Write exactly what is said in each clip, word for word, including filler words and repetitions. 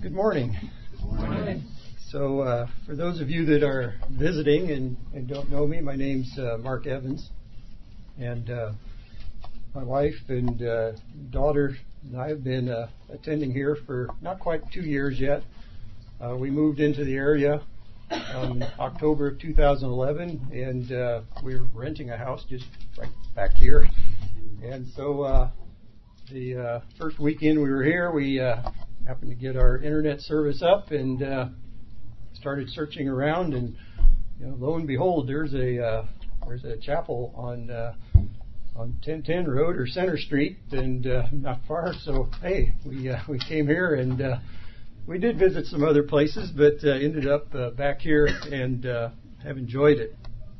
Good morning. Good morning. So uh, for those of you that are visiting and, and don't know me, my name's uh, Mark Evans. And uh, my wife and uh, daughter and I have been uh, attending here for not quite two years yet. Uh, we moved into the area in October of two thousand eleven, and uh, we were renting a house just right back here. And so uh, the uh, first weekend we were here, we uh, happened to get our internet service up and uh, started searching around, and you know, lo and behold, there's a uh, there's a chapel on uh, on ten ten Road or Center Street, and uh, not far. So hey, we uh, we came here, and uh, we did visit some other places, but uh, ended up uh, back here and uh, have enjoyed it.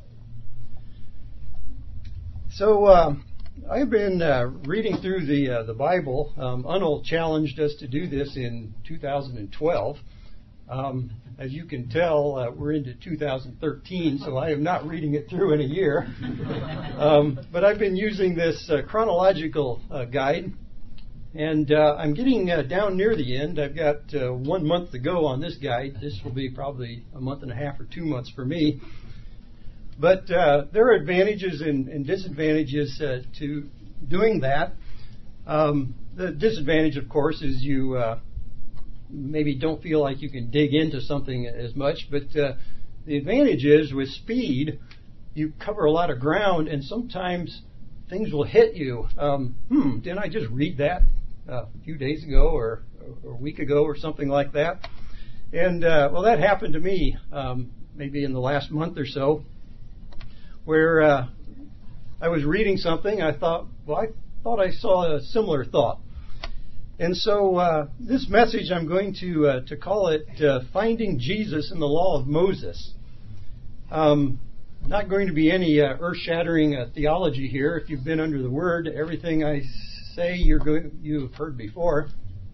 So. Uh, I've been uh, reading through the uh, the Bible. Um, Unal challenged us to do this in two thousand twelve. Um, as you can tell, uh, we're into two thousand thirteen, so I am not reading it through in a year. um, but I've been using this uh, chronological uh, guide, and uh, I'm getting uh, down near the end. I've got uh, one month to go on this guide. This will be probably a month and a half or two months for me. But uh, there are advantages and, and disadvantages uh, to doing that. Um, the disadvantage, of course, is you uh, maybe don't feel like you can dig into something as much. But uh, the advantage is with speed, you cover a lot of ground, and sometimes things will hit you. Um, hmm, didn't I just read that uh, a few days ago or, or a week ago or something like that? And, uh, well, that happened to me um, maybe in the last month or so, where uh, I was reading something. I thought, well, I thought I saw a similar thought. And so uh, this message, I'm going to uh, to call it uh, Finding Jesus in the Law of Moses. Um, not going to be any uh, earth-shattering uh, theology here. If you've been under the Word, everything I say you're going, you've heard before.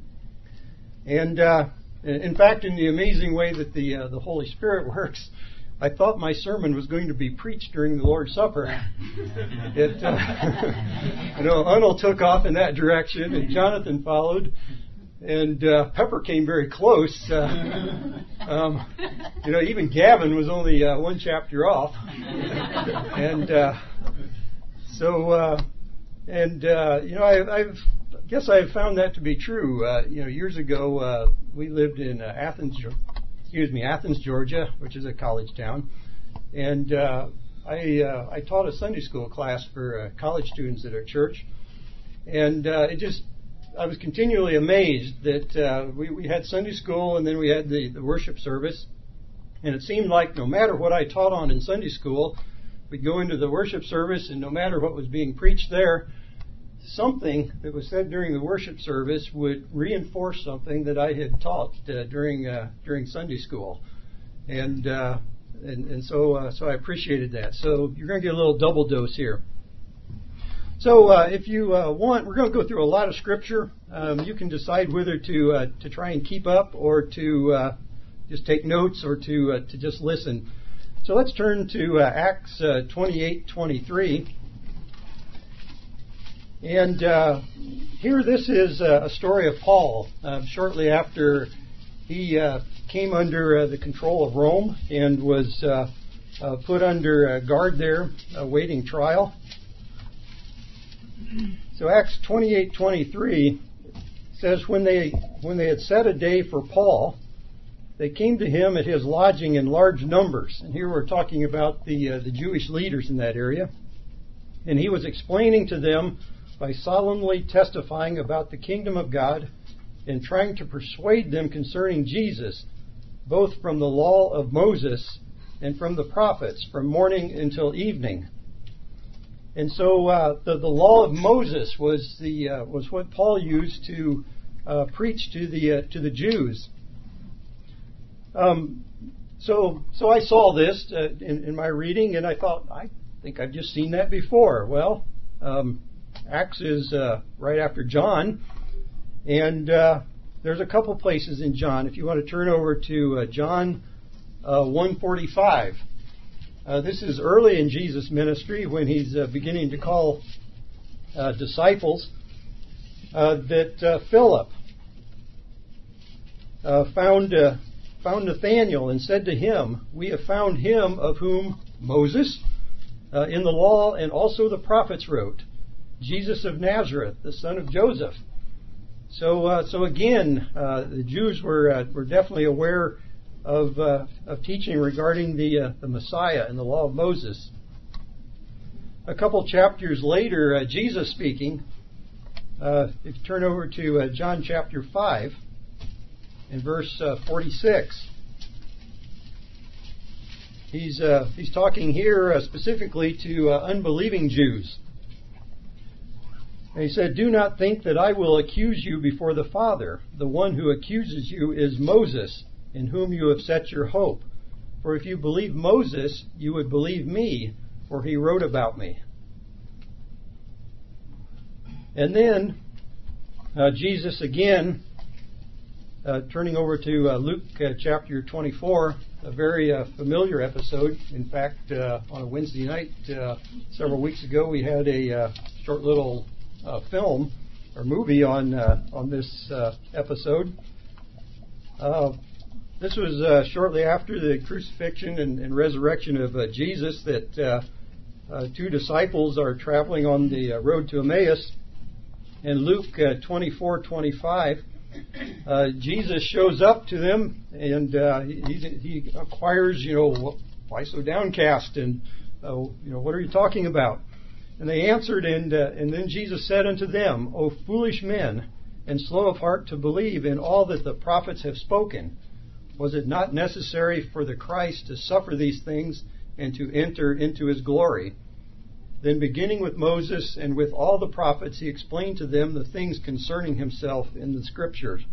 And uh, in fact, in the amazing way that the uh, the Holy Spirit works, I thought my sermon was going to be preached during the Lord's Supper. It, uh, you know, Unal took off in that direction, and Jonathan followed, and uh, Pepper came very close. Uh, um, you know, even Gavin was only uh, one chapter off, and uh, so, uh, and uh, you know, I, I've, I guess I've found that to be true. Uh, you know, years ago, uh, we lived in uh, Athens, Excuse me, Athens, Georgia, which is a college town, and uh, I uh, I taught a Sunday school class for uh, college students at our church, and uh, it just I was continually amazed that uh, we we had Sunday school and then we had the, the worship service, and it seemed like no matter what I taught on in Sunday school, we'd go into the worship service, and no matter what was being preached there, something that was said during the worship service would reinforce something that I had taught uh, during uh, during Sunday school, and uh, and, and so uh, so I appreciated that. So you're going to get a little double dose here. So uh, if you uh, want, we're going to go through a lot of scripture. Um, you can decide whether to uh, to try and keep up or to uh, just take notes or to uh, to just listen. So let's turn to uh, Acts uh, twenty-eight twenty-three. And uh, here, this is a story of Paul uh, shortly after he uh, came under uh, the control of Rome and was uh, uh, put under uh, guard there, awaiting trial. So Acts twenty-eight twenty-three says, when they when they had set a day for Paul, they came to him at his lodging in large numbers. And here we're talking about the uh, the Jewish leaders in that area. And he was explaining to them by solemnly testifying about the kingdom of God and trying to persuade them concerning Jesus, both from the law of Moses and from the prophets, from morning until evening. And so uh, the, the law of Moses was the uh, was what Paul used to uh, preach to the uh, to the Jews. Um, so so I saw this uh, in, in my reading, and I thought, I think I've just seen that before. Well. Um, Acts is uh, right after John, and uh, there's a couple places in John. If you want to turn over to uh, John uh, one forty-five, uh, this is early in Jesus' ministry when he's uh, beginning to call uh, disciples. Uh, that uh, Philip uh, found uh, found Nathanael and said to him, "We have found him of whom Moses uh, in the law and also the prophets wrote, Jesus of Nazareth, the son of Joseph." So, uh, so again, uh, the Jews were uh, were definitely aware of uh, of teaching regarding the uh, the Messiah and the law of Moses. A couple chapters later, uh, Jesus speaking. Uh, if you turn over to uh, John chapter five, in verse uh, forty-six, he's uh, he's talking here uh, specifically to uh, unbelieving Jews. And he said, "Do not think that I will accuse you before the Father. The one who accuses you is Moses, in whom you have set your hope. For if you believe Moses, you would believe me, for he wrote about me." And then uh, Jesus again, uh, turning over to uh, Luke uh, chapter twenty-four, a very uh, familiar episode. In fact, uh, on a Wednesday night uh, several weeks ago, we had a uh, short little uh, film or movie on uh, on this uh, episode. Uh, this was uh, shortly after the crucifixion and, and resurrection of uh, Jesus that uh, uh, two disciples are traveling on the uh, road to Emmaus. In Luke uh, twenty-four twenty-five, uh, Jesus shows up to them and uh, he, he inquires, you know, why so downcast, and uh, you know, what are you talking about? And they answered, and uh, and then Jesus said unto them, O foolish men, and slow of heart to believe in all that the prophets have spoken. Was it not necessary for the Christ to suffer these things and to enter into his glory? Then beginning with Moses and with all the prophets, he explained to them the things concerning himself in the Scriptures.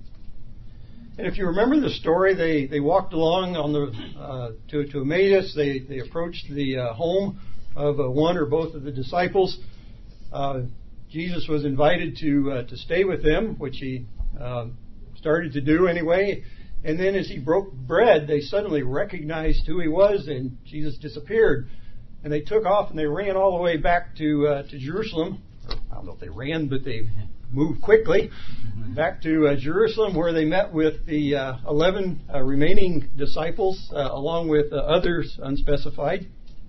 And if you remember the story, they, they walked along on the uh, to, to Emmaus. They, they approached the uh, home of uh, one or both of the disciples. Uh, Jesus was invited to uh, to stay with them, which he uh, started to do anyway. And then as he broke bread, they suddenly recognized who he was, and Jesus disappeared. And they took off and they ran all the way back to uh, to Jerusalem. Or, I don't know if they ran, but they moved quickly back to uh, Jerusalem, where they met with the uh, eleven uh, remaining disciples, uh, along with uh, others unspecified.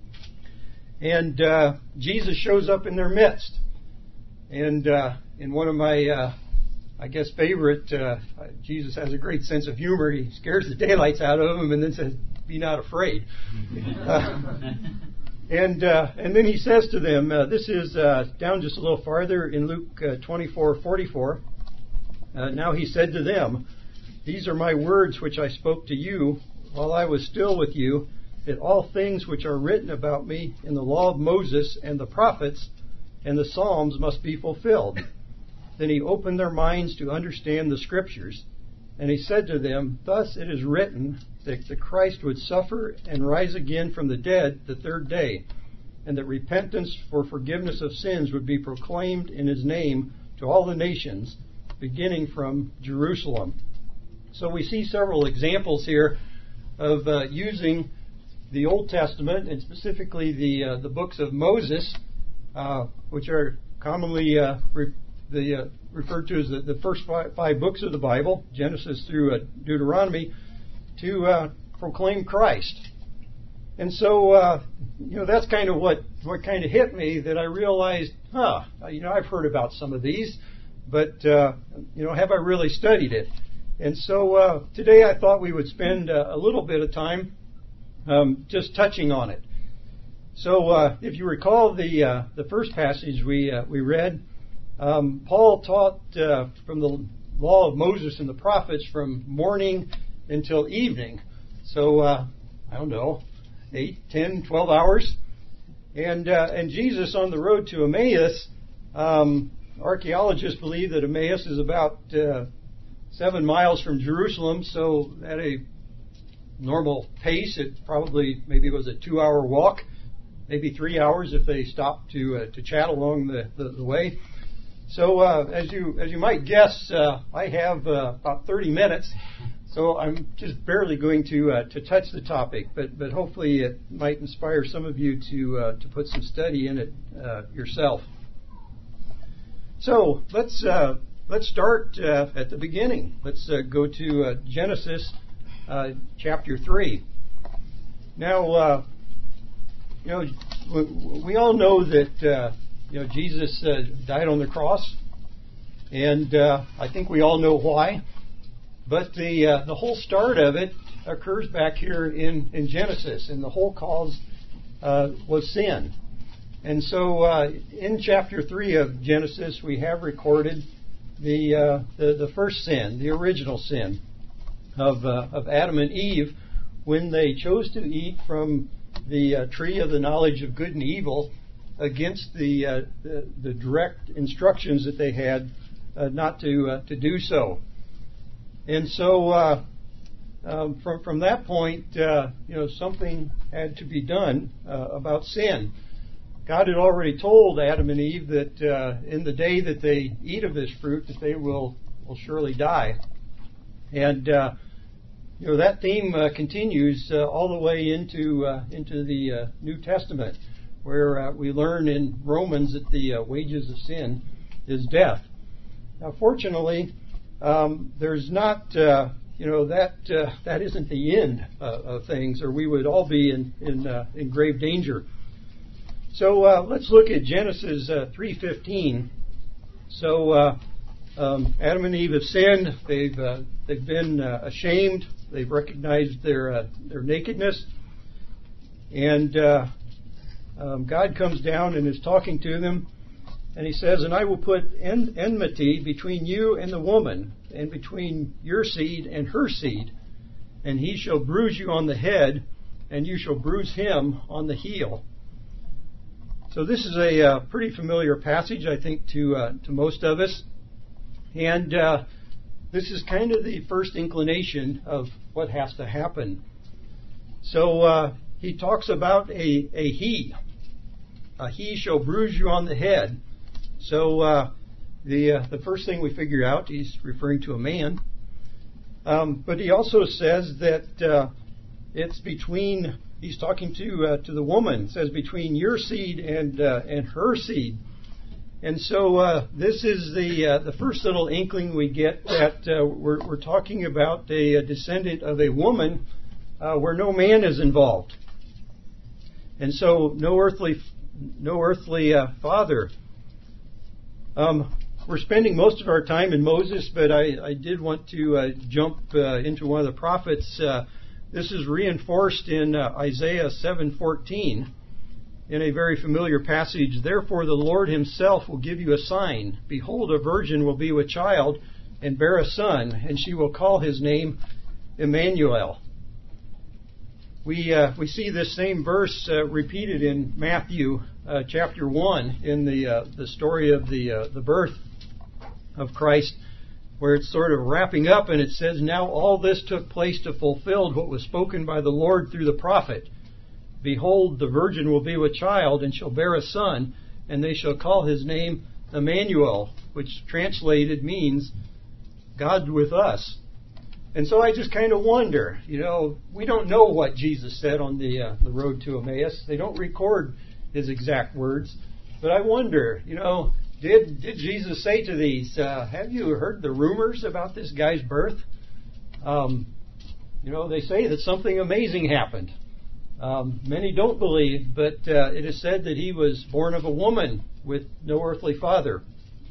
And uh, Jesus shows up in their midst. And uh, in one of my, uh, I guess, favorite, uh, Jesus has a great sense of humor. He scares the daylights out of them and then says, "Be not afraid." Uh, And uh, and then he says to them, uh, this is uh, down just a little farther in Luke uh, twenty-four forty-four. Uh, now he said to them, "These are my words which I spoke to you while I was still with you, that all things which are written about me in the law of Moses and the prophets and the Psalms must be fulfilled." Then he opened their minds to understand the Scriptures. And he said to them, "Thus it is written that the Christ would suffer and rise again from the dead the third day, and that repentance for forgiveness of sins would be proclaimed in his name to all the nations, beginning from Jerusalem." So we see several examples here of uh, using the Old Testament, and specifically the uh, the books of Moses, uh, which are commonly uh, re- the uh, referred to as the, the first five, five books of the Bible, Genesis through uh, Deuteronomy, to uh, proclaim Christ. And so, uh, you know, that's kind of what, what kind of hit me, that I realized, huh, you know, I've heard about some of these, but, uh, you know, have I really studied it? And so uh, today I thought we would spend uh, a little bit of time um, just touching on it. So uh, if you recall the uh, the first passage we uh, we read, um, Paul taught uh, from the law of Moses and the prophets from morning until evening. So uh, I don't know, eight, ten, twelve hours. And uh, and Jesus on the road to Emmaus, um, archaeologists believe that Emmaus is about uh, seven miles from Jerusalem. So at a normal pace, it probably maybe was a two-hour walk, maybe three hours if they stopped to uh, to chat along the, the, the way. So uh, as you as you might guess, uh, I have uh, about thirty minutes. So I'm just barely going to uh, to touch the topic, but but hopefully it might inspire some of you to uh, to put some study in it uh, yourself. So let's uh, let's start uh, at the beginning. Let's uh, go to uh, Genesis uh, chapter three. Now, uh, you know, we, we all know that uh, you know Jesus uh, died on the cross, and uh, I think we all know why. But the uh, the whole start of it occurs back here in, in Genesis, and the whole cause uh, was sin. And so, uh, in chapter three of Genesis, we have recorded the uh, the, the first sin, the original sin of uh, of Adam and Eve, when they chose to eat from the uh, tree of the knowledge of good and evil, against the uh, the, the direct instructions that they had uh, not to uh, to do so. And so, uh, um, from from that point, uh, you know, something had to be done uh, about sin. God had already told Adam and Eve that uh, in the day that they eat of this fruit, that they will will surely die. And uh, you know that theme uh, continues uh, all the way into uh, into the uh, New Testament, where uh, we learn in Romans that the uh, wages of sin is death. Now, fortunately, Um, there's not, uh, you know, that uh, that isn't the end uh, of things, or we would all be in in, uh, in grave danger. So uh, let's look at Genesis uh, three fifteen. So uh, um, Adam and Eve have sinned. They've uh, they've been uh, ashamed. They've recognized their uh, their nakedness, and uh, um, God comes down and is talking to them. And he says, "And I will put en- enmity between you and the woman, and between your seed and her seed. And he shall bruise you on the head, and you shall bruise him on the heel." So this is a uh, pretty familiar passage, I think, to uh, to most of us. And uh, this is kind of the first inclination of what has to happen. So uh, he talks about a, a he. A he shall bruise you on the head. So uh, the uh, the first thing we figure out, he's referring to a man. Um, but he also says that uh, it's between, he's talking to uh, to the woman. It says between your seed and uh, and her seed. And so uh, this is the uh, the first little inkling we get that uh, we're, we're talking about a, a descendant of a woman uh, where no man is involved. And so no earthly no earthly uh, father. Um, we're spending most of our time in Moses, but I, I did want to uh, jump uh, into one of the prophets. Uh, this is reinforced in uh, Isaiah seven fourteen, in a very familiar passage. "Therefore the Lord himself will give you a sign. Behold, a virgin will be with child and bear a son, and she will call his name Emmanuel." We uh, we see this same verse uh, repeated in Matthew uh, chapter one, in the uh, the story of the uh, the birth of Christ, where it's sort of wrapping up, and it says, "Now all this took place to fulfill what was spoken by the Lord through the prophet. Behold, the virgin will be with child and shall bear a son, and they shall call his name Emmanuel," which translated means God with us. And so I just kind of wonder, you know, we don't know what Jesus said on the uh, the road to Emmaus. They don't record his exact words. But I wonder, you know, did did Jesus say to these, uh, have you heard the rumors about this guy's birth? Um, you know, they say that something amazing happened. Um, many don't believe, but uh, it is said that he was born of a woman with no earthly father.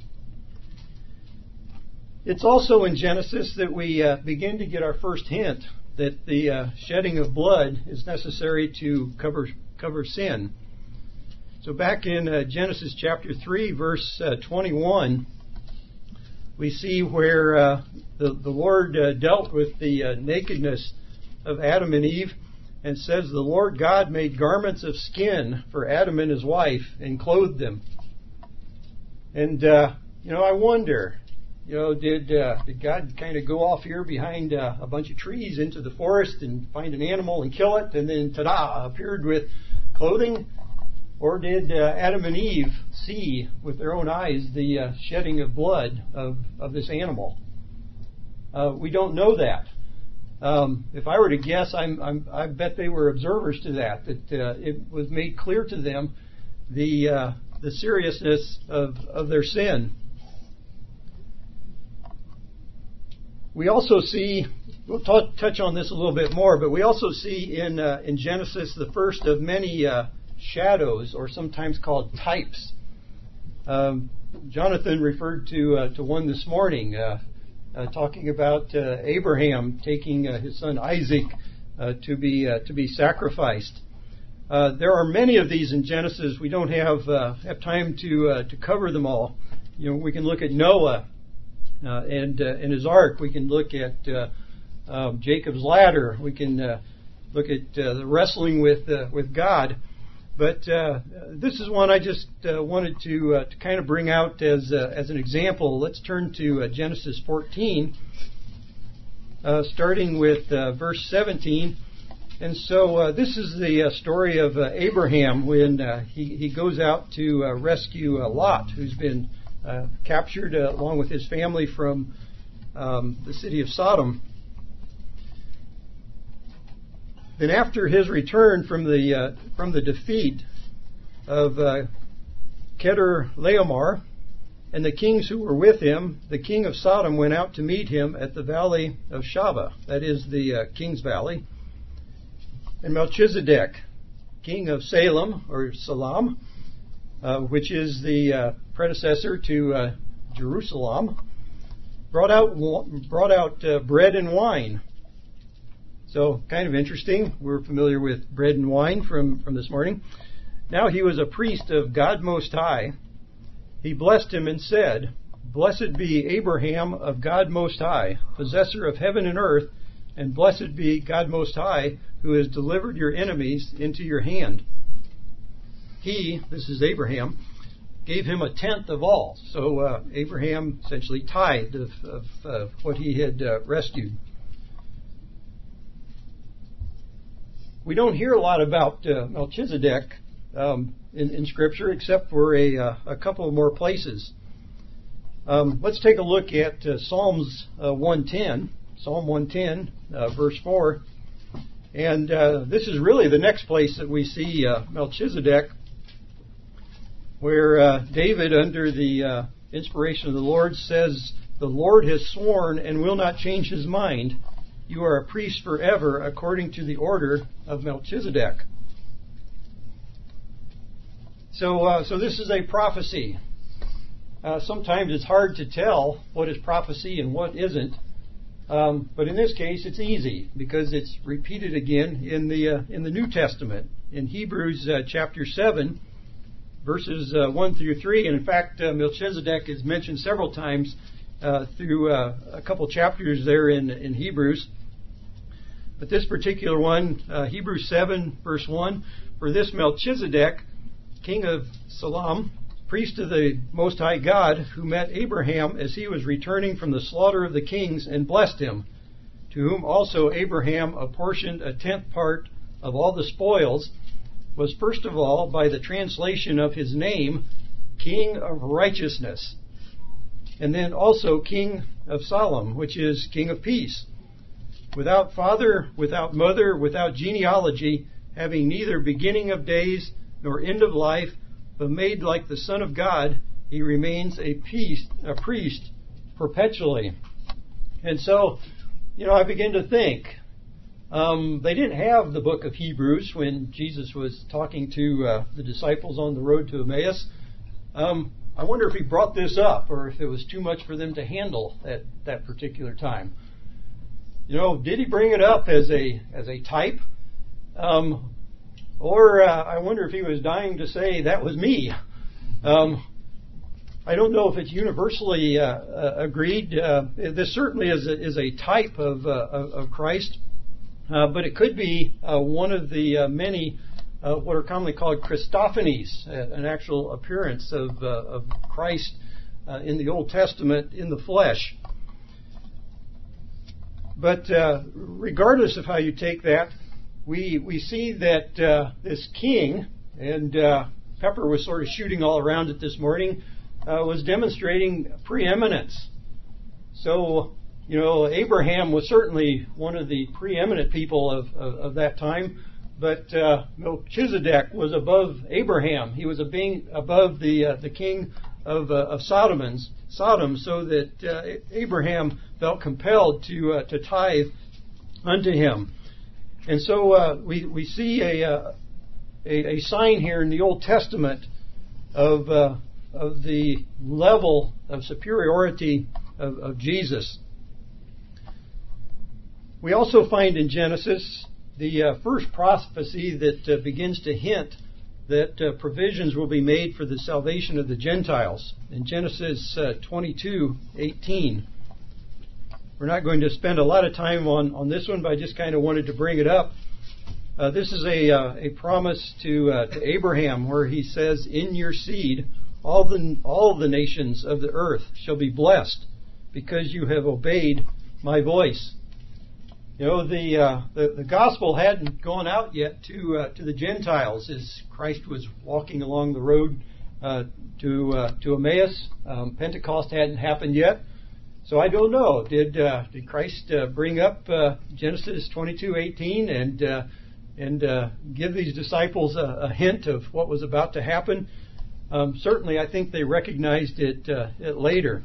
It's also in Genesis that we uh, begin to get our first hint that the uh, shedding of blood is necessary to cover cover sin. So back in uh, Genesis chapter three, verse uh, twenty-one, we see where uh, the, the Lord uh, dealt with the uh, nakedness of Adam and Eve, and says, "The Lord God made garments of skin for Adam and his wife and clothed them." And, uh, you know, I wonder, you know, did uh, did God kind of go off here behind uh, a bunch of trees into the forest and find an animal and kill it, and then, ta-da, appeared with clothing? Or did uh, Adam and Eve see with their own eyes the uh, shedding of blood of, of this animal? Uh, we don't know that. Um, if I were to guess, I'm, I'm, I bet they were observers to that, that uh, it was made clear to them the uh, the seriousness of, of their sin. we also see, we'll t- touch on this a little bit more, but we also see in uh, in Genesis the first of many uh, shadows, or sometimes called types. Um, Jonathan referred to uh, to one this morning, uh, uh, talking about uh, Abraham taking uh, his son Isaac uh, to be uh, to be sacrificed. Uh, there are many of these in Genesis. We don't have uh, have time to uh, to cover them all. You know, we can look at Noah uh, and uh, and his ark. We can look at uh, um, Jacob's ladder. We can uh, look at uh, the wrestling with uh, with God. But uh, this is one I just uh, wanted to uh, to kind of bring out as uh, as an example. Let's turn to uh, Genesis fourteen, uh, starting with uh, verse seventeen. And so uh, this is the uh, story of uh, Abraham when uh, he, he goes out to uh, rescue uh, Lot, who's been uh, captured uh, along with his family from um, the city of Sodom. Then after his return from the uh, from the defeat of uh, Kedorlaomer and the kings who were with him, the king of Sodom went out to meet him at the valley of Shaveh, that is the uh, King's Valley. And Melchizedek, king of Salem, or Salam, uh, which is the uh, predecessor to uh, Jerusalem, brought out brought out uh, bread and wine. So, kind of interesting. We're familiar with bread and wine from, from this morning. Now he was a priest of God Most High. He blessed him and said, "Blessed be Abraham of God Most High, possessor of heaven and earth, and blessed be God Most High, who has delivered your enemies into your hand." He, this is Abraham, gave him a tenth of all. So uh, Abraham essentially tithed of, of uh, what he had uh, rescued. We don't hear a lot about uh, Melchizedek um, in, in Scripture, except for a, uh, a couple of more places. Um, let's take a look at uh, Psalms uh, one ten. Psalm one ten, uh, verse four. And uh, this is really the next place that we see uh, Melchizedek, where uh, David, under the uh, inspiration of the Lord, says, "The Lord has sworn and will not change his mind. You are a priest forever, according to the order of Melchizedek." So, uh, so this is a prophecy. Uh, sometimes it's hard to tell what is prophecy and what isn't. Um, but in this case, it's easy because it's repeated again in the uh, in the New Testament, in Hebrews uh, chapter seven, verses uh, one through three. And in fact, uh, Melchizedek is mentioned several times uh, through uh, a couple chapters there in in Hebrews. But this particular one, uh, Hebrews seven, verse one, "For this Melchizedek, king of Salem, priest of the Most High God, who met Abraham as he was returning from the slaughter of the kings and blessed him, to whom also Abraham apportioned a tenth part of all the spoils, was first of all, by the translation of his name, King of Righteousness, and then also King of Salem, which is King of Peace, without father, without mother, without genealogy, having neither beginning of days nor end of life, but made like the Son of God, he remains a priest, a priest perpetually." And so, you know, I begin to think, um, they didn't have the book of Hebrews when Jesus was talking to uh, the disciples on the road to Emmaus. Um, I wonder if he brought this up, or if it was too much for them to handle at that particular time. You know, did he bring it up as a as a type? Um, Or uh, I wonder if he was dying to say, "That was me." Um, I don't know if it's universally uh, uh, agreed. Uh, this certainly is a, is a type of, uh, of Christ, uh, but it could be uh, one of the uh, many uh, what are commonly called Christophanies, uh, an actual appearance of, uh, of Christ uh, in the Old Testament in the flesh. But uh, regardless of how you take that, We we see that uh, this king, and uh, Pepper was sort of shooting all around it this morning, uh, was demonstrating preeminence. So, you know, Abraham was certainly one of the preeminent people of, of, of that time, but uh, Melchizedek was above Abraham. He was a being above the uh, the king of uh, of Sodomans, Sodom, so that uh, Abraham felt compelled to uh, to tithe unto him. And so uh, we we see a, uh, a a sign here in the Old Testament of uh, of the level of superiority of, of Jesus. We also find in Genesis the uh, first prophecy that uh, begins to hint that uh, provisions will be made for the salvation of the Gentiles. In Genesis uh, twenty-two eighteen. We're not going to spend a lot of time on, on this one, but I just kind of wanted to bring it up. Uh, this is a uh, a promise to uh, to Abraham, where he says, "In your seed, all the all the nations of the earth shall be blessed, because you have obeyed my voice." You know, the uh, the, the gospel hadn't gone out yet to uh, to the Gentiles as Christ was walking along the road uh, to uh, to Emmaus. Um, Pentecost hadn't happened yet. So I don't know. Did uh, did Christ uh, bring up uh, Genesis twenty-two eighteen and uh, and uh, give these disciples a, a hint of what was about to happen? Um, certainly, I think they recognized it, uh, it later.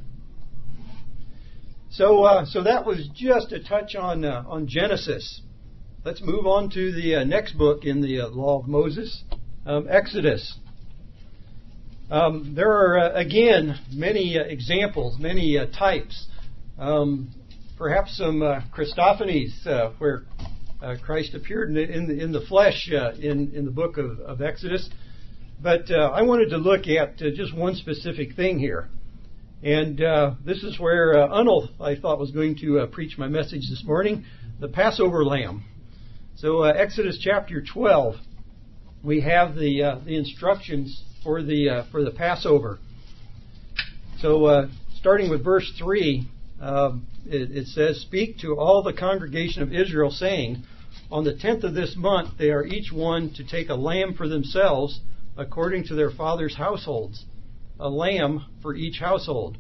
So uh, so that was just a touch on uh, on Genesis. Let's move on to the uh, next book in the uh, Law of Moses, um, Exodus. Um, there are uh, again many uh, examples, many uh, types. Um, perhaps some uh, Christophanies uh, where uh, Christ appeared in the, in the, in the flesh uh, in, in the book of, of Exodus. But uh, I wanted to look at uh, just one specific thing here. And uh, this is where uh, Unel, I thought, was going to uh, preach my message this morning, the Passover lamb. So uh, Exodus chapter twelve, we have the uh, the instructions for the uh, for the Passover. So uh, starting with verse three, um, it, it says, "Speak to all the congregation of Israel, saying, on the tenth of this month they are each one to take a lamb for themselves, according to their fathers' households, a lamb for each household.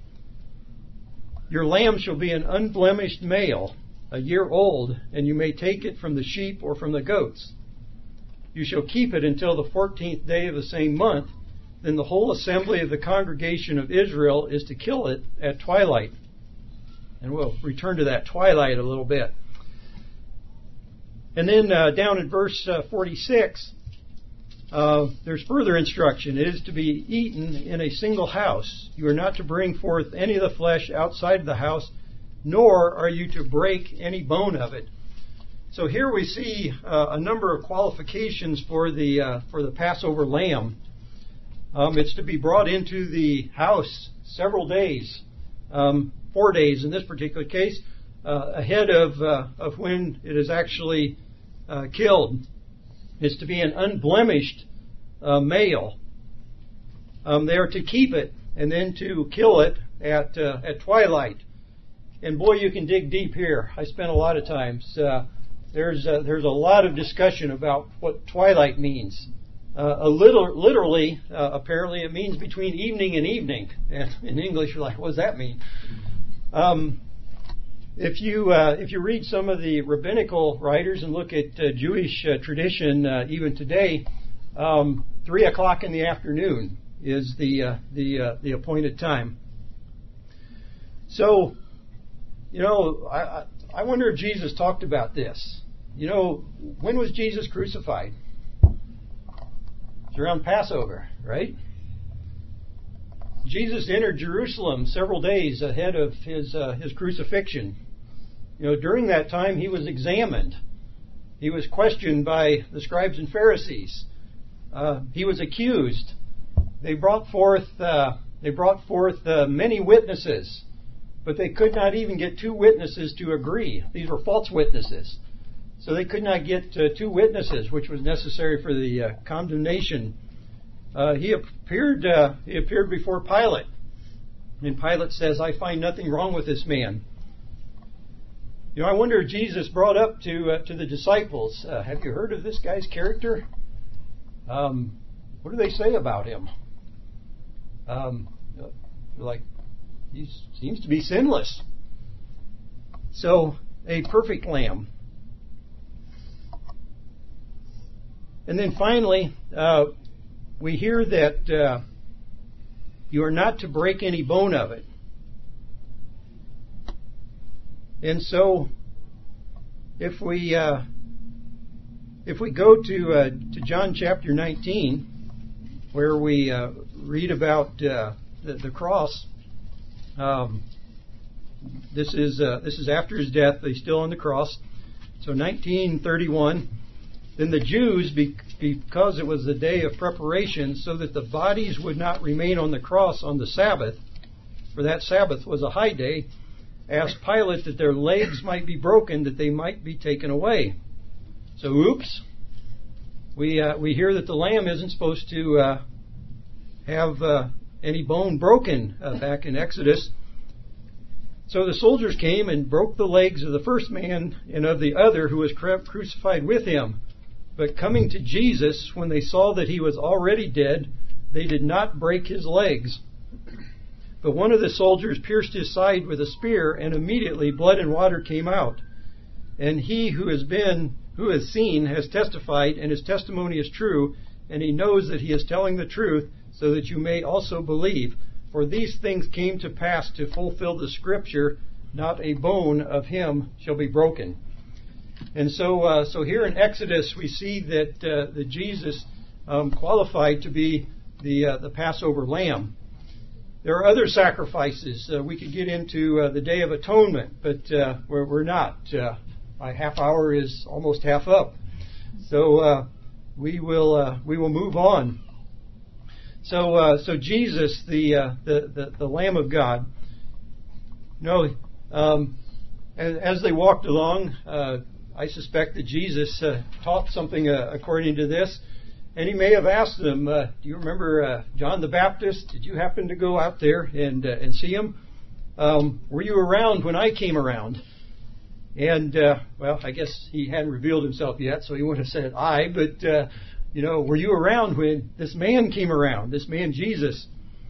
Your lamb shall be an unblemished male, a year old, and you may take it from the sheep or from the goats. You shall keep it until the fourteenth day of the same month. Then the whole assembly of the congregation of Israel is to kill it at twilight." And we'll return to that twilight a little bit. And then uh, down in verse uh, forty-six, uh, there's further instruction. It is to be eaten in a single house. You are not to bring forth any of the flesh outside of the house, nor are you to break any bone of it. So here we see uh, a number of qualifications for the uh, for the Passover lamb. Um, it's to be brought into the house several days, um, four days in this particular case, uh, ahead of uh, of when it is actually uh, killed. It's to be an unblemished uh, male. Um, they are to keep it and then to kill it at uh, at twilight. And boy, you can dig deep here. I spent a lot of times. Uh, There's a, there's a lot of discussion about what twilight means. Uh, a little, literally, uh, apparently, it means between evening and evening. And in English, you're like, what does that mean? Um, if you uh, if you read some of the rabbinical writers and look at uh, Jewish uh, tradition, uh, even today, um, three o'clock in the afternoon is the uh, the uh, the appointed time. So, you know, I. I I wonder if Jesus talked about this. You know, when was Jesus crucified? It's around Passover, right? Jesus entered Jerusalem several days ahead of his uh, his crucifixion. You know, during that time he was examined. He was questioned by the scribes and Pharisees. Uh, he was accused. They brought forth uh, they brought forth uh, many witnesses. But they could not even get two witnesses to agree. These were false witnesses. So they could not get uh, two witnesses, which was necessary for the uh, condemnation. Uh, he appeared uh, he appeared before Pilate. And Pilate says, "I find nothing wrong with this man." You know, I wonder if Jesus brought up to uh, to the disciples, uh, have you heard of this guy's character? Um, what do they say about him? Um, like, he seems to be sinless. So, a perfect lamb. And then finally, uh, we hear that uh, You are not to break any bone of it. And so, if we uh, if we go to uh, to John chapter nineteen, where we uh, read about uh, the, the cross, um, this is uh, this is after his death. He's still on the cross. So nineteen thirty-one. Then the Jews, because it was the day of preparation, so that the bodies would not remain on the cross on the Sabbath, for that Sabbath was a high day, asked Pilate that their legs might be broken, that they might be taken away. So, oops, we uh, we hear that the lamb isn't supposed to uh, have uh, any bone broken uh, back in Exodus. So the soldiers came and broke the legs of the first man and of the other who was crucified with him. But coming to Jesus, when they saw that he was already dead, they did not break his legs. But one of the soldiers pierced his side with a spear, and immediately blood and water came out. And he who has been, who has seen, has testified, and his testimony is true, and he knows that he is telling the truth, so that you may also believe. For these things came to pass to fulfill the scripture, not a bone of him shall be broken. And so, uh, so here in Exodus, we see that uh, that Jesus um, qualified to be the uh, the Passover lamb. There are other sacrifices. Uh, we could get into uh, the Day of Atonement, but uh, we're, we're not. Uh, my half hour is almost half up, so uh, we will uh, we will move on. So, uh, so Jesus, the, uh, the the the Lamb of God. No, um, as, as they walked along, uh, I suspect that Jesus uh, taught something uh, according to this, and he may have asked them, uh, "Do you remember uh, John the Baptist? Did you happen to go out there and uh, and see him? Um, were you around when I came around?" And uh, well, I guess he hadn't revealed himself yet, so he wouldn't have said I, but. Uh, You know, were you around when this man came around, this man Jesus?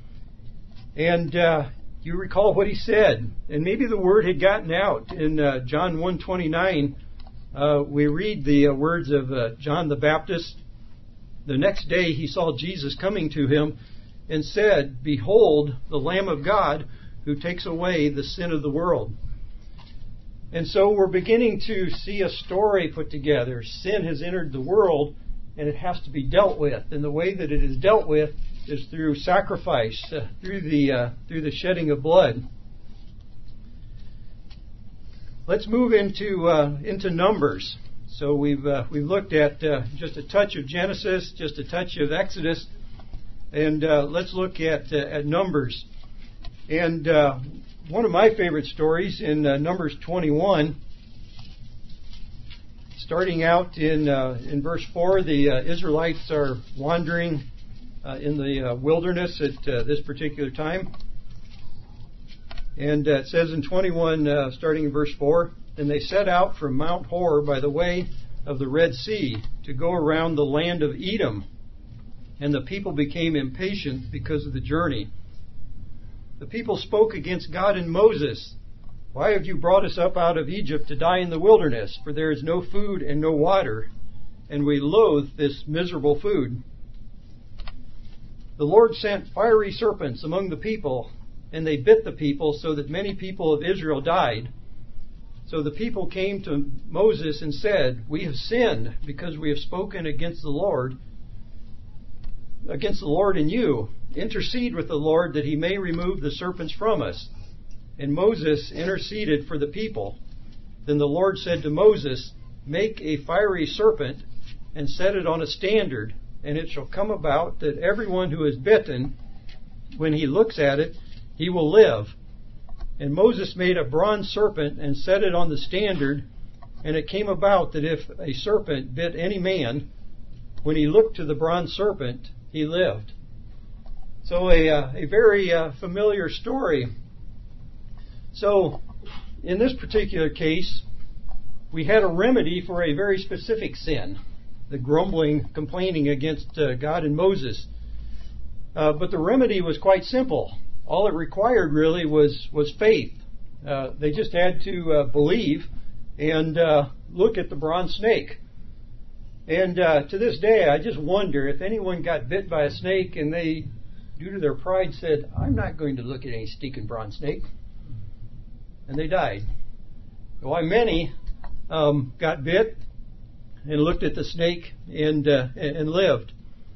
And uh, you recall what he said. And maybe the word had gotten out. In uh, John one twenty-nine, uh, we read the uh, words of uh, John the Baptist. The next day he saw Jesus coming to him and said, "Behold, the Lamb of God who takes away the sin of the world." And so we're beginning to see a story put together. Sin has entered the world, and it has to be dealt with. And the way that it is dealt with is through sacrifice, uh, through the uh, through the shedding of blood. Let's move into uh, into Numbers. So we've uh, we've looked at uh, just a touch of Genesis, just a touch of Exodus, and uh, let's look at uh, at Numbers. And uh, one of my favorite stories in uh, Numbers twenty-one. Starting out in uh, in verse four, the uh, Israelites are wandering uh, in the uh, wilderness at uh, this particular time. And uh, it says in twenty-one, uh, starting in verse four, "Then they set out from Mount Hor by the way of the Red Sea to go around the land of Edom. And the people became impatient because of the journey. The people spoke against God and Moses. 'Why have you brought us up out of Egypt to die in the wilderness? For there is no food and no water, and we loathe this miserable food.' The Lord sent fiery serpents among the people, and they bit the people, so that many people of Israel died. So the people came to Moses and said, 'We have sinned because we have spoken against the Lord, against the Lord and you. Intercede with the Lord that he may remove the serpents from us.' And Moses interceded for the people. Then the Lord said to Moses, 'Make a fiery serpent and set it on a standard, and it shall come about that everyone who is bitten, when he looks at it, he will live.' And Moses made a bronze serpent and set it on the standard, and it came about that if a serpent bit any man, when he looked to the bronze serpent, he lived." So a, uh, a very uh, familiar story. So, in this particular case, we had a remedy for a very specific sin, the grumbling, complaining against uh, God and Moses. Uh, but the remedy was quite simple. All it required really was, was faith. Uh, they just had to uh, believe and uh, look at the bronze snake. And uh, to this day, I just wonder if anyone got bit by a snake and they due to their pride, said, I'm not going to look at any stinking bronze snake. And they died. Why many um, got bit and looked at the snake and uh, and lived.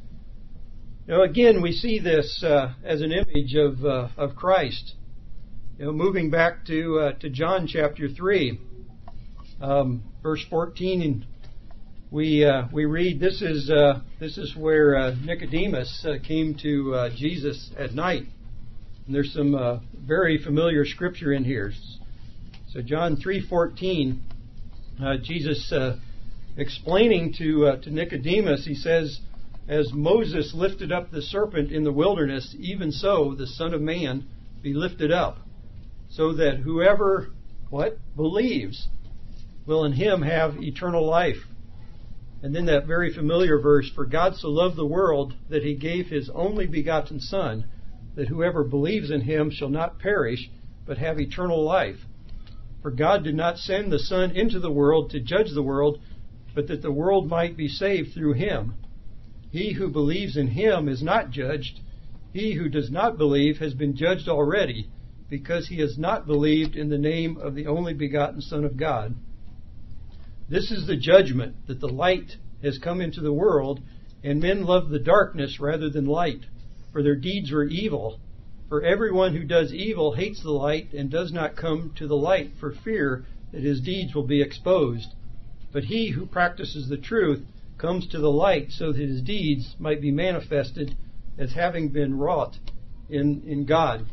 Now again, we see this uh, as an image of uh, of Christ. You know, moving back to uh, to John chapter three, um, verse fourteen, we uh, we read this is uh, this is where uh, Nicodemus uh, came to uh, Jesus at night, and there's some uh, very familiar scripture in here. So John three fourteen, uh, Jesus uh, explaining to uh, to Nicodemus, he says, "As Moses lifted up the serpent in the wilderness, even so the Son of Man be lifted up, so that whoever what believes will in Him have eternal life." And then that very familiar verse, "For God so loved the world that He gave His only begotten Son, that whoever believes in Him shall not perish, but have eternal life. For God did not send the Son into the world to judge the world, but that the world might be saved through Him. He who believes in Him is not judged. He who does not believe has been judged already, because he has not believed in the name of the only begotten Son of God. This is the judgment, that the light has come into the world, and men love the darkness rather than light, for their deeds were evil. For everyone who does evil hates the light and does not come to the light for fear that his deeds will be exposed. But he who practices the truth comes to the light, so that his deeds might be manifested as having been wrought in, in God."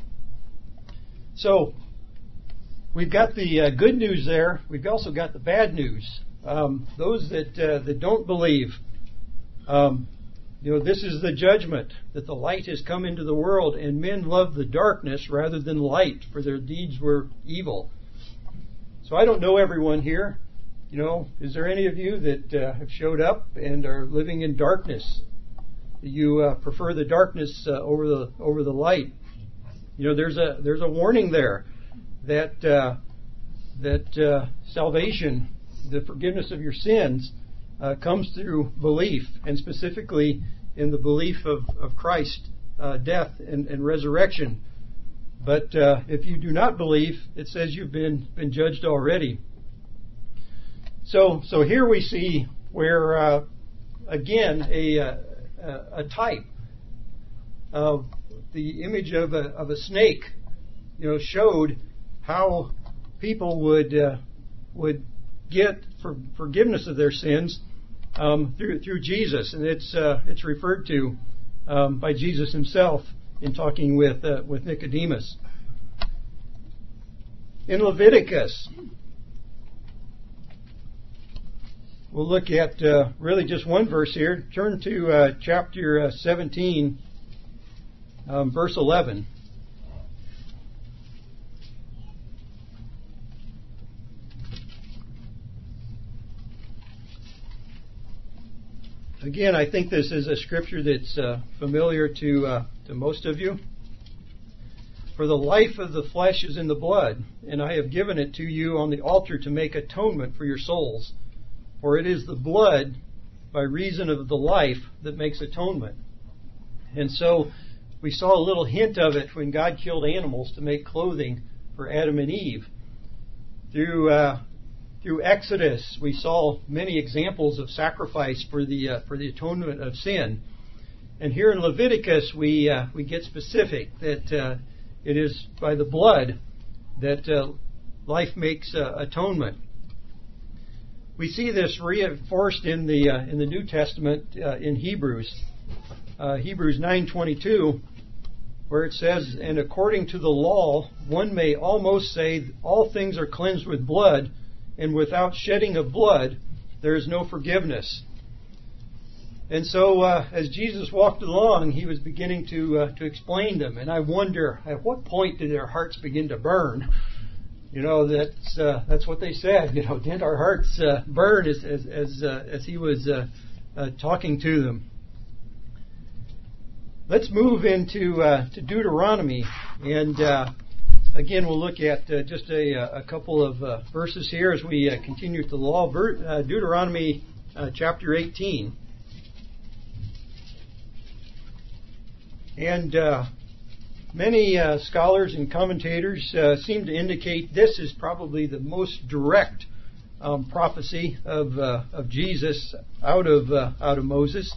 So, we've got the uh, good news there. We've also got the bad news. Um, those that uh, that don't believe, um, you know, this is the judgment, that the light has come into the world, and men love the darkness rather than light, for their deeds were evil. So I don't know everyone here. You know, is there any of you that uh, have showed up and are living in darkness? You uh, prefer the darkness uh, over the over the light? You know, there's a there's a warning there that uh, that uh, salvation, the forgiveness of your sins, uh, comes through belief, and specifically in the belief of of Christ's uh, death and, and resurrection. But uh, if you do not believe, it says you've been been judged already. So so here we see where uh, again a, a a type of the image of a of a snake, you know, showed how people would uh, would get for forgiveness of their sins um, through through Jesus, and it's uh, it's referred to um, by Jesus Himself in talking with uh, with Nicodemus. In Leviticus, we'll look at uh, really just one verse here. Turn to uh, chapter uh, seventeen, um, verse eleven. Again, I think this is a scripture that's uh, familiar to uh, to most of you. "For the life of the flesh is in the blood, and I have given it to you on the altar to make atonement for your souls. For it is the blood, by reason of the life, that makes atonement." And so we saw a little hint of it when God killed animals to make clothing for Adam and Eve. Through uh, through Exodus, we saw many examples of sacrifice for the uh, for the atonement of sin. And here in Leviticus, we uh, we get specific that uh, it is by the blood that uh, life makes uh, atonement. We see this reinforced in the uh, in the New Testament uh, in Hebrews, uh, Hebrews nine twenty-two, where it says, "And according to the law, one may almost say all things are cleansed with blood, and without shedding of blood, there is no forgiveness." And so, uh, as Jesus walked along, He was beginning to uh, to explain them. And I wonder, at what point did their hearts begin to burn? You know, that's uh, that's what they said. You know, did our hearts uh, burn as as as, uh, as He was uh, uh, talking to them? Let's move into uh, to Deuteronomy, and uh, again we'll look at uh, just a, a couple of uh, verses here as we uh, continue to the law. Ver- uh, Deuteronomy uh, chapter eighteen. And uh, many uh, scholars and commentators uh, seem to indicate this is probably the most direct um, prophecy of uh, of Jesus out of uh, out of Moses.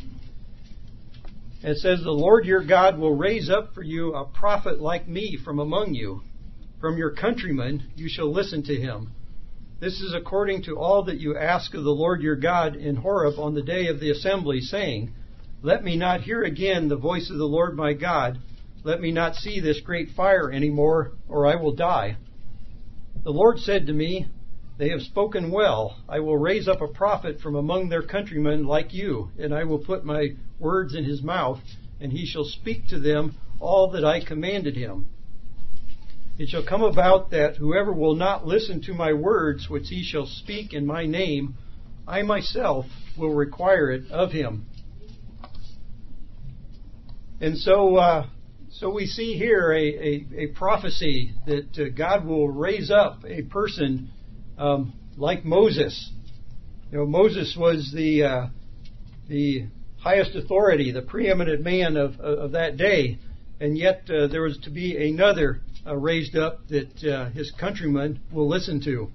It says, "The Lord your God will raise up for you a prophet like me from among you. From your countrymen you shall listen to him. This is according to all that you ask of the Lord your God in Horeb on the day of the assembly, saying, Let me not hear again the voice of the Lord my God. Let me not see this great fire any more, or I will die. The Lord said to me, They have spoken well. I will raise up a prophet from among their countrymen like you, and I will put my words in his mouth, and he shall speak to them all that I commanded him. It shall come about that whoever will not listen to my words, which he shall speak in my name, I myself will require it of him." And so, uh, so we see here a, a, a prophecy that uh, God will raise up a person um, like Moses. You know, Moses was the uh, the highest authority, the preeminent man of of that day, and yet uh, there was to be another uh, raised up that uh, his countrymen will listen to.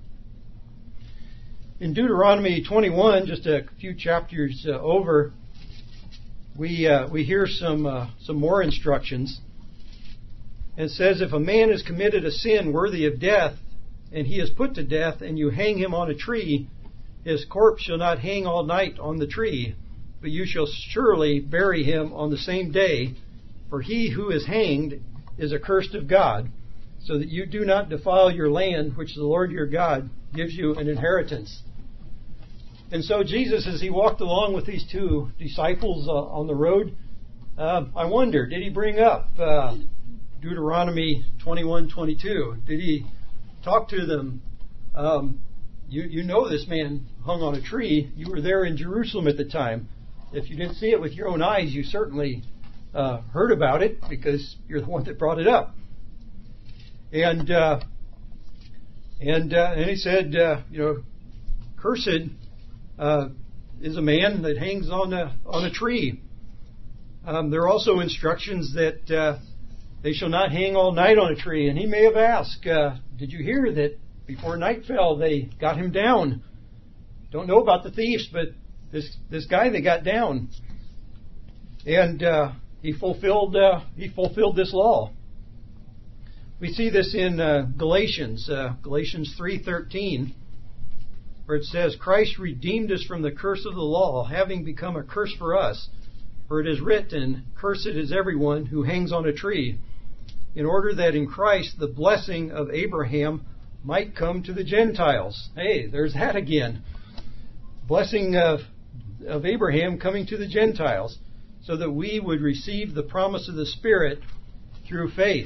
In Deuteronomy twenty-one, just a few chapters uh, over, we uh, we hear some uh, some more instructions. It says, "If a man has committed a sin worthy of death, and he is put to death, and you hang him on a tree, his corpse shall not hang all night on the tree, but you shall surely bury him on the same day, for he who is hanged is accursed of God, so that you do not defile your land, which the Lord your God gives you an inheritance." And so Jesus, as he walked along with these two disciples uh, on the road, uh, I wonder, did he bring up uh, Deuteronomy twenty-one twenty-two? Did he talk to them? Um, you, you know this man hung on a tree. You were there in Jerusalem at the time. If you didn't see it with your own eyes, you certainly uh, heard about it because you're the one that brought it up. And uh, and uh, and he said, uh, you know, cursed uh, is a man that hangs on a on a tree. Um, there are also instructions that uh, they shall not hang all night on a tree. And he may have asked, uh, did you hear that before night fell they got him down? Don't know about the thieves, but this this guy they got down, and uh, he fulfilled uh, he fulfilled this law. We see this in uh, Galatians, uh, Galatians three thirteen, where it says, "Christ redeemed us from the curse of the law, having become a curse for us. For it is written, Cursed is everyone who hangs on a tree, in order that in Christ the blessing of Abraham might come to the Gentiles." Hey, there's that again. Blessing of, of Abraham coming to the Gentiles, so that we would receive the promise of the Spirit through faith.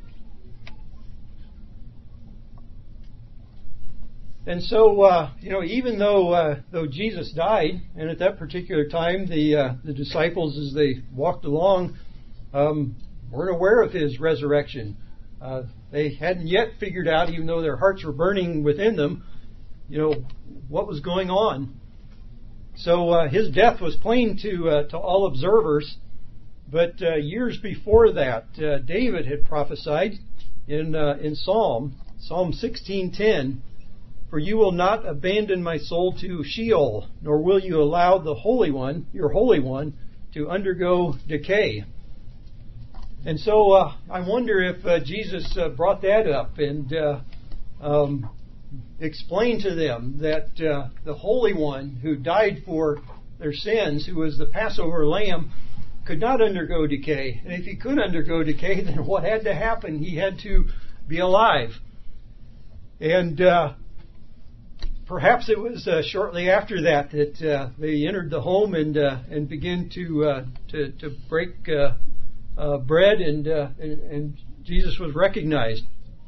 And so, uh, you know, even though uh, though Jesus died, and at that particular time the uh, the disciples, as they walked along, um, weren't aware of his resurrection. Uh, they hadn't yet figured out, even though their hearts were burning within them, you know, what was going on. So uh, his death was plain to uh, to all observers. But uh, years before that, uh, David had prophesied in uh, in Psalm Psalm sixteen ten. "For you will not abandon my soul to Sheol, nor will you allow the Holy One, your Holy One, to undergo decay." And so uh, I wonder if uh, Jesus uh, brought that up and uh, um, explained to them that uh, the Holy One who died for their sins, who was the Passover lamb, could not undergo decay. And if he could undergo decay, then what had to happen? He had to be alive. And uh, perhaps it was uh, shortly after that that uh, they entered the home and uh, and began to uh, to, to break uh, uh, bread, and, uh, and and Jesus was recognized.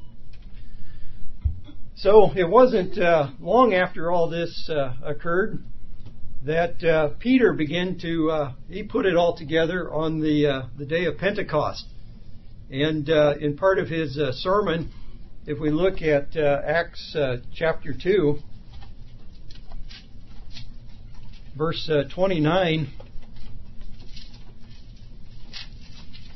So it wasn't uh, long after all this uh, occurred that uh, Peter began to uh, he put it all together on the uh, the day of Pentecost, and uh, in part of his uh, sermon, if we look at uh, Acts uh, chapter two. Verse uh, twenty-nine,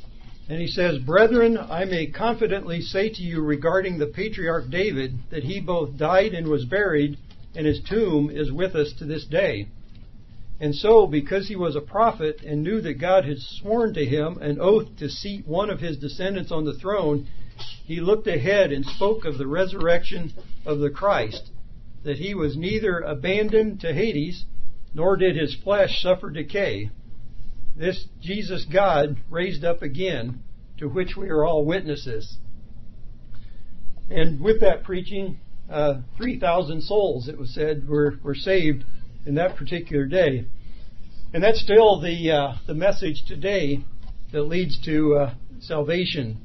And he says, "Brethren, I may confidently say to you regarding the patriarch David that he both died and was buried, and his tomb is with us to this day. And so, because he was a prophet and knew that God had sworn to him an oath to seat one of his descendants on the throne, he looked ahead and spoke of the resurrection of the Christ, that he was neither abandoned to Hades, nor did his flesh suffer decay. This Jesus God raised up again, to which we are all witnesses." And with that preaching, uh, three thousand souls, it was said, were, were saved in that particular day. And that's still the uh, the message today that leads to uh, salvation.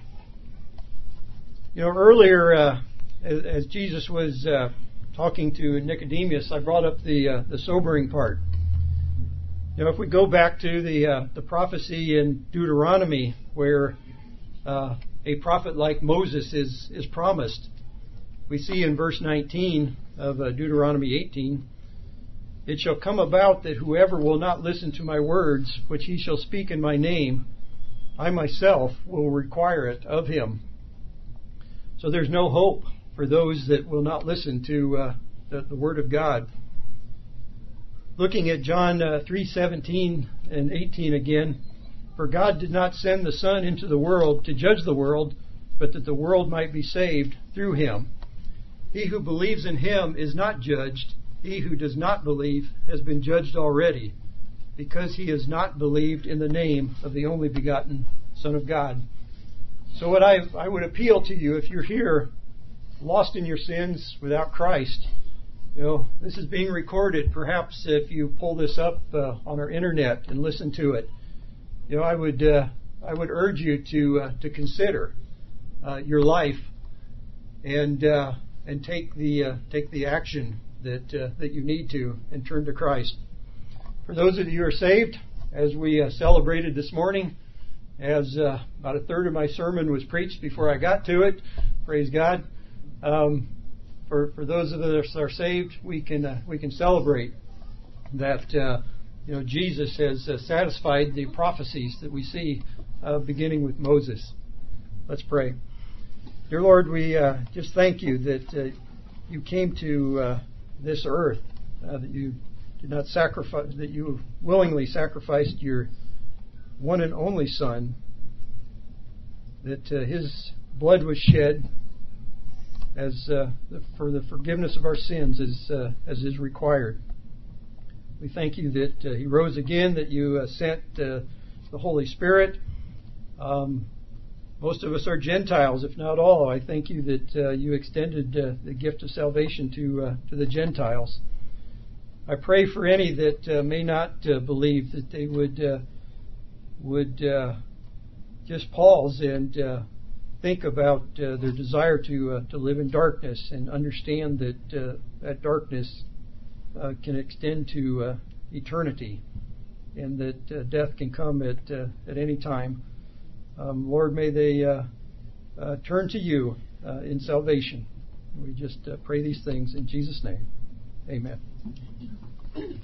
You know, earlier, uh, as, as Jesus was uh, talking to Nicodemus, I brought up the uh, the sobering part. You know, if we go back to the uh, the prophecy in Deuteronomy, where uh, a prophet like Moses is is promised, we see in verse nineteen of uh, Deuteronomy eighteen, "It shall come about that whoever will not listen to my words, which he shall speak in my name, I myself will require it of him." So there's no hope for those that will not listen to uh, the, the word of God. Looking at John uh, three seventeen and eighteen again, "For God did not send the Son into the world to judge the world, but that the world might be saved through him. He who believes in him is not judged. He who does not believe has been judged already, because he has not believed in the name of the only begotten Son of God." So what I, I would appeal to you, if you're here lost in your sins without Christ, you know, this is being recorded. Perhaps if you pull this up uh, on our internet and listen to it, you know, I would uh, I would urge you to uh, to consider uh, your life and uh, and take the uh, take the action that uh, that you need to and turn to Christ. For those of you who are saved, as we uh, celebrated this morning, as uh, about a third of my sermon was preached before I got to it, praise God. Um, for for those of us that are saved, we can uh, we can celebrate that uh, you know Jesus has uh, satisfied the prophecies that we see uh, beginning with Moses. Let's pray. Dear Lord, we uh, just thank you that uh, you came to uh, this earth, uh, that you did not sacrifice, that you willingly sacrificed your one and only Son, that uh, his blood was shed as uh, for the forgiveness of our sins as uh, as is required. We thank you that uh, he rose again, that you uh, sent uh, the Holy Spirit. Um, most of us are Gentiles, if not all. I thank you that uh, you extended uh, the gift of salvation to uh, to the Gentiles. I pray for any that uh, may not uh, believe, that they would uh, would uh, just pause and uh, think about uh, their desire to uh, to live in darkness, and understand that uh, that darkness uh, can extend to uh, eternity, and that uh, death can come at uh, at any time. Um, Lord, may they uh, uh, turn to you uh, in salvation. We just uh, pray these things in Jesus' name. Amen.